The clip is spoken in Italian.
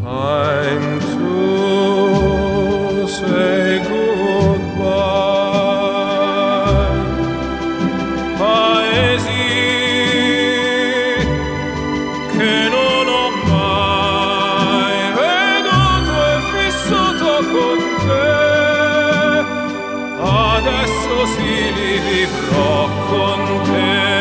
Time to say goodbye. Paesi che non ho mai veduto e vissuto con te, adesso sì li vivrò con te.